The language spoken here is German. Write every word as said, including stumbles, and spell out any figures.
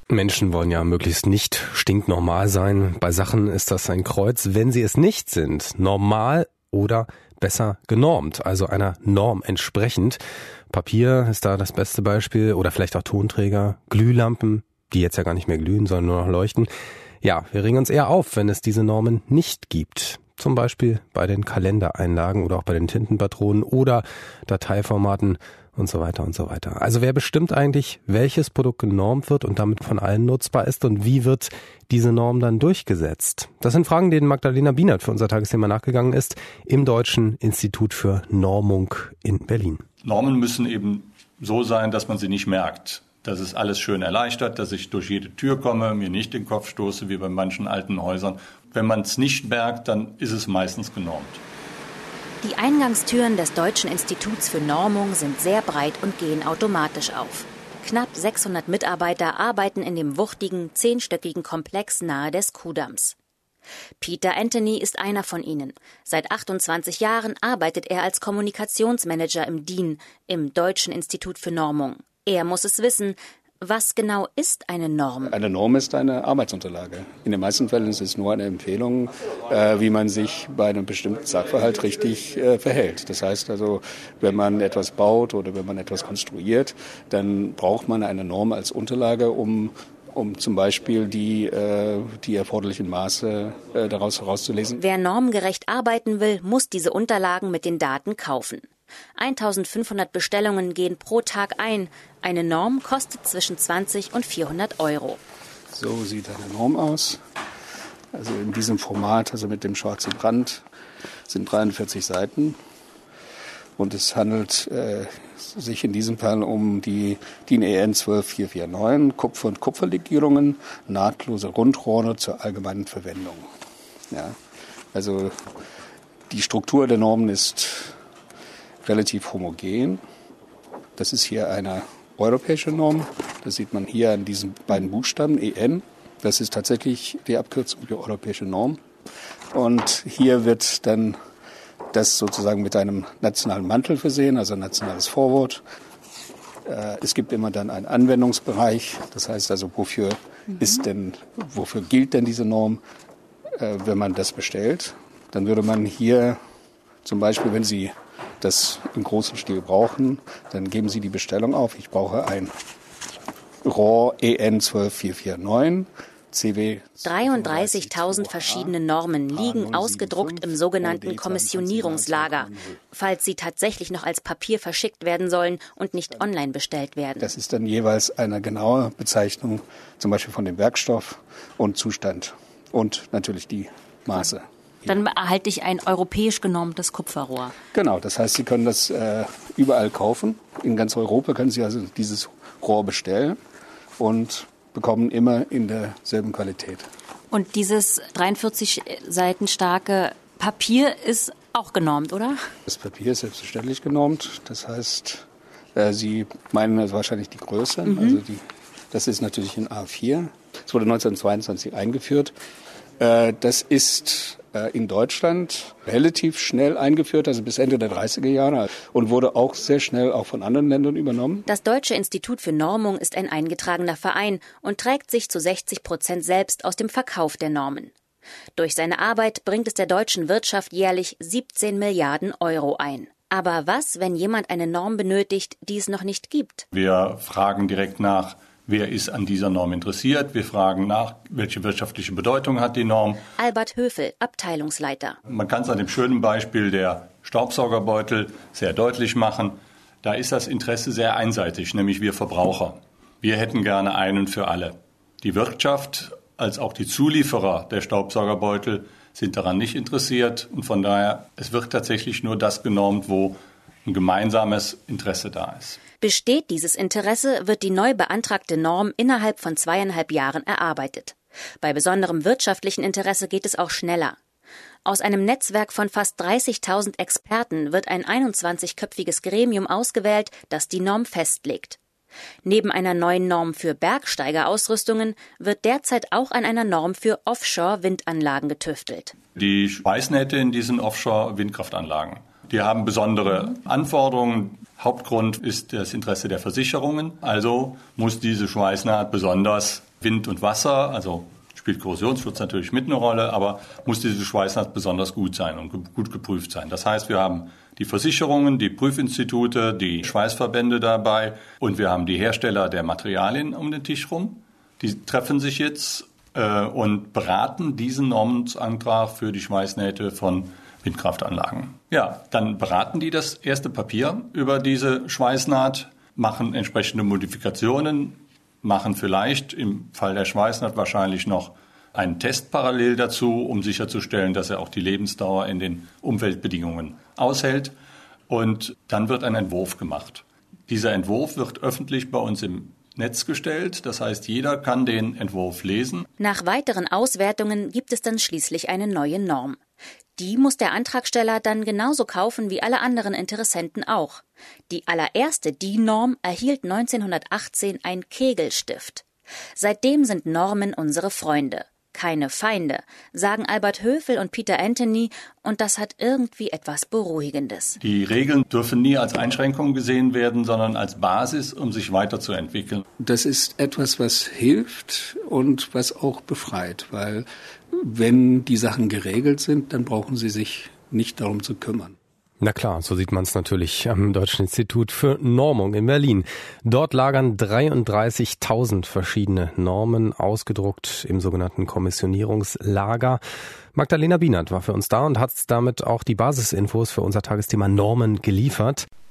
Menschen wollen ja möglichst nicht stinknormal sein. Bei Sachen ist das ein Kreuz, wenn sie es nicht sind. Normal oder besser genormt, also einer Norm entsprechend. Papier ist da das beste Beispiel oder vielleicht auch Tonträger, Glühlampen, die jetzt ja gar nicht mehr glühen, sondern nur noch leuchten. Ja, wir regen uns eher auf, wenn es diese Normen nicht gibt. Zum Beispiel bei den Kalendereinlagen oder auch bei den Tintenpatronen oder Dateiformaten und so weiter und so weiter. Also wer bestimmt eigentlich, welches Produkt genormt wird und damit von allen nutzbar ist und wie wird diese Norm dann durchgesetzt? Das sind Fragen, denen Magdalena Bienert für unser Tagesthema nachgegangen ist im Deutschen Institut für Normung in Berlin. Normen müssen eben so sein, dass man sie nicht merkt. Dass es alles schön erleichtert, dass ich durch jede Tür komme, mir nicht den Kopf stoße, wie bei manchen alten Häusern. Wenn man es nicht merkt, dann ist es meistens genormt. Die Eingangstüren des Deutschen Instituts für Normung sind sehr breit und gehen automatisch auf. Knapp sechshundert Mitarbeiter arbeiten in dem wuchtigen, zehnstöckigen Komplex nahe des Kuhdamms. Peter Anthony ist einer von ihnen. Seit achtundzwanzig Jahren arbeitet er als Kommunikationsmanager im D I N, im Deutschen Institut für Normung. Er muss es wissen. Was genau ist eine Norm? Eine Norm ist eine Arbeitsunterlage. In den meisten Fällen ist es nur eine Empfehlung, äh, wie man sich bei einem bestimmten Sachverhalt richtig äh, verhält. Das heißt also, wenn man etwas baut oder wenn man etwas konstruiert, dann braucht man eine Norm als Unterlage, um um zum Beispiel die, äh, die erforderlichen Maße äh, daraus herauszulesen. Wer normgerecht arbeiten will, muss diese Unterlagen mit den Daten kaufen. eintausendfünfhundert Bestellungen gehen pro Tag ein. Eine Norm kostet zwischen zwanzig und vierhundert Euro. So sieht eine Norm aus. Also in diesem Format, also mit dem schwarzen Rand, sind dreiundvierzig Seiten. Und es handelt äh, sich in diesem Fall um die D I N E N zwölf vier vier neun, Kupfer- und Kupferlegierungen, nahtlose Rundrohre zur allgemeinen Verwendung. Ja, also die Struktur der Normen ist relativ homogen. Das ist hier eine europäische Norm. Das sieht man hier an diesen beiden Buchstaben, E N. Das ist tatsächlich die Abkürzung für europäische Norm. Und hier wird dann das sozusagen mit einem nationalen Mantel versehen, also ein nationales Vorwort. Es gibt immer dann einen Anwendungsbereich. Das heißt also, wofür mhm. ist denn, wofür gilt denn diese Norm, wenn man das bestellt? Dann würde man hier zum Beispiel, wenn Sie das im großen Stil brauchen, dann geben Sie die Bestellung auf. Ich brauche ein Rohr E N zwölf vier vier neun, C W. dreiunddreißigtausend verschiedene Normen liegen ausgedruckt im sogenannten Kommissionierungslager, falls sie tatsächlich noch als Papier verschickt werden sollen und nicht online bestellt werden. Das ist dann jeweils eine genaue Bezeichnung, zum Beispiel von dem Werkstoff und Zustand und natürlich die Maße. Dann erhalte ich ein europäisch genormtes Kupferrohr. Genau, das heißt, Sie können das äh, überall kaufen. In ganz Europa können Sie also dieses Rohr bestellen und bekommen immer in derselben Qualität. Und dieses dreiundvierzig Seiten starke Papier ist auch genormt, oder? Das Papier ist selbstverständlich genormt. Das heißt, äh, Sie meinen also wahrscheinlich die Größe. Mhm. Also die, das ist natürlich in A vier. Es wurde neunzehnhundertzweiundzwanzig eingeführt. Äh, das ist in Deutschland relativ schnell eingeführt, also bis Ende der dreißiger Jahre, und wurde auch sehr schnell auch von anderen Ländern übernommen. Das Deutsche Institut für Normung ist ein eingetragener Verein und trägt sich zu sechzig Prozent selbst aus dem Verkauf der Normen. Durch seine Arbeit bringt es der deutschen Wirtschaft jährlich siebzehn Milliarden Euro ein. Aber was, wenn jemand eine Norm benötigt, die es noch nicht gibt? Wir fragen direkt nach, wer ist an dieser Norm interessiert? Wir fragen nach, welche wirtschaftliche Bedeutung hat die Norm? Albert Höfel, Abteilungsleiter. Man kann es an dem schönen Beispiel der Staubsaugerbeutel sehr deutlich machen. Da ist das Interesse sehr einseitig, nämlich wir Verbraucher. Wir hätten gerne einen für alle. Die Wirtschaft als auch die Zulieferer der Staubsaugerbeutel sind daran nicht interessiert. Und von daher, es wird tatsächlich nur das genormt, wo ein gemeinsames Interesse da ist. Besteht dieses Interesse, wird die neu beantragte Norm innerhalb von zweieinhalb Jahren erarbeitet. Bei besonderem wirtschaftlichen Interesse geht es auch schneller. Aus einem Netzwerk von fast dreißigtausend Experten wird ein einundzwanzigköpfiges Gremium ausgewählt, das die Norm festlegt. Neben einer neuen Norm für Bergsteigerausrüstungen wird derzeit auch an einer Norm für Offshore-Windanlagen getüftelt. Die Schweißnähte in diesen Offshore-Windkraftanlagen, die haben besondere Anforderungen. Hauptgrund ist das Interesse der Versicherungen. Also muss diese Schweißnaht besonders Wind und Wasser, also spielt Korrosionsschutz natürlich mit eine Rolle, aber muss diese Schweißnaht besonders gut sein und ge- gut geprüft sein. Das heißt, wir haben die Versicherungen, die Prüfinstitute, die Schweißverbände dabei und wir haben die Hersteller der Materialien um den Tisch rum. Die treffen sich jetzt äh, und beraten diesen Normenantrag für die Schweißnähte von Windkraftanlagen. Ja, dann beraten die das erste Papier über diese Schweißnaht, machen entsprechende Modifikationen, machen vielleicht im Fall der Schweißnaht wahrscheinlich noch einen Test parallel dazu, um sicherzustellen, dass er auch die Lebensdauer in den Umweltbedingungen aushält. Und dann wird ein Entwurf gemacht. Dieser Entwurf wird öffentlich bei uns im Netz gestellt. Das heißt, jeder kann den Entwurf lesen. Nach weiteren Auswertungen gibt es dann schließlich eine neue Norm. Die muss der Antragsteller dann genauso kaufen wie alle anderen Interessenten auch. Die allererste D I N-Norm erhielt neunzehnhundertachtzehn ein Kegelstift. Seitdem sind Normen unsere Freunde, keine Feinde, sagen Albert Höfel und Peter Anthony, und das hat irgendwie etwas Beruhigendes. Die Regeln dürfen nie als Einschränkung gesehen werden, sondern als Basis, um sich weiterzuentwickeln. Das ist etwas, was hilft und was auch befreit, weil wenn die Sachen geregelt sind, dann brauchen sie sich nicht darum zu kümmern. Na klar, so sieht man es natürlich am Deutschen Institut für Normung in Berlin. Dort lagern dreiunddreißigtausend verschiedene Normen ausgedruckt im sogenannten Kommissionierungslager. Magdalena Bienert war für uns da und hat damit auch die Basisinfos für unser Tagesthema Normen geliefert.